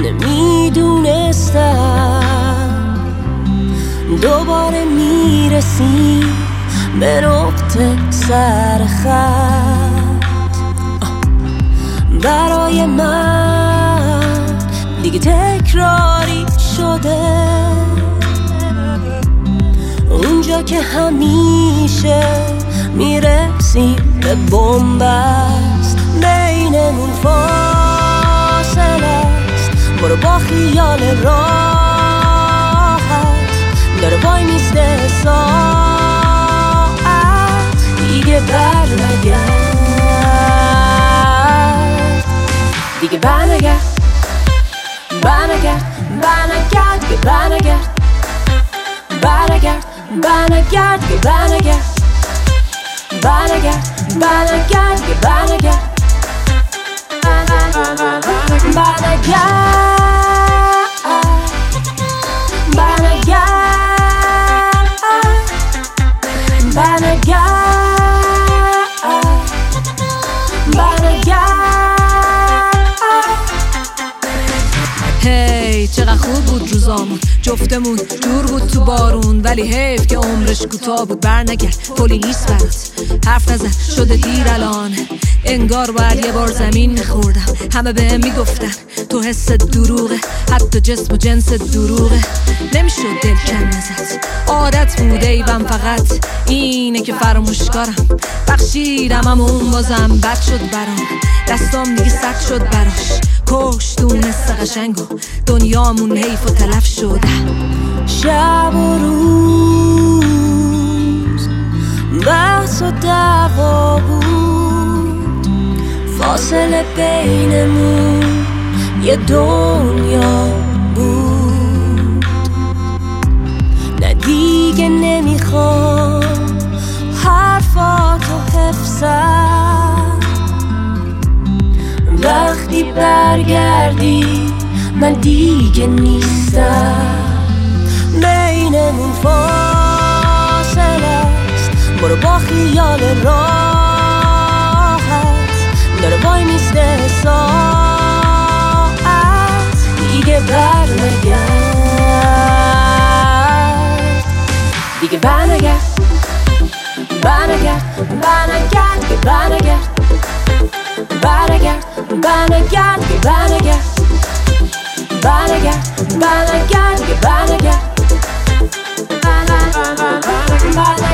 نمیدونستم دوباره میرسیم به نقطه سر خط. برای من دیگه تکراری شده، اونجا که همیشه میرسیم به بنبست، بینمون فاصله است. برو با خیال راحت داره وای میسته ساعت، دیگه بر نگرد، دیگه بر نگرد، بر نگرد، بر نگرد، دیگه بر نگرد، بر نگرد، بر نگرد، دیگه بر نگرد، بر نگرد، بر نگرد، دیگه بر نگرد، بر نگرد، بر نگرد، بر نگرد، بر نگرد. هی چقدر خوب بود روزامون، جفتمون دور بود تو بارون، ولی حیف که عمرش کوتاه بود. برنگرد، پلی نیست برات، حرف نزن شده دیر الان. انگار باید یه بار زمین میخوردم، همه بهم میگفتن تو حس دروغه، حتی جسم و جنس دروغه. نمیشد دل کم نزد، عادت بود ایوم، فقط اینه که فراموشکارم. بخشیدم اما اون بازم بد شد برام، دستام دیگه سد شد براش. کشت اون حس قشنگو، دنیامون حیف و تلف شد. شب و روز بحث و دعوا بود، فاصله بینمون یه دنیا بود. نه دیگه نمیخوام حرفاتو حفظم، وقتی برگردی من دیگه نیستم. بینمون فاصله است، برو با خیال راحت داره وای میسته ساعت، دیگه بر نگرد، دیگه بر نگرد، بر نگرد، بر نگرد، دیگه بر نگرد، بر نگرد، بر نگرد، دیگه بر نگرد، بر نگرد، بر نگرد، دیگه بر نگرد، بر نگرد.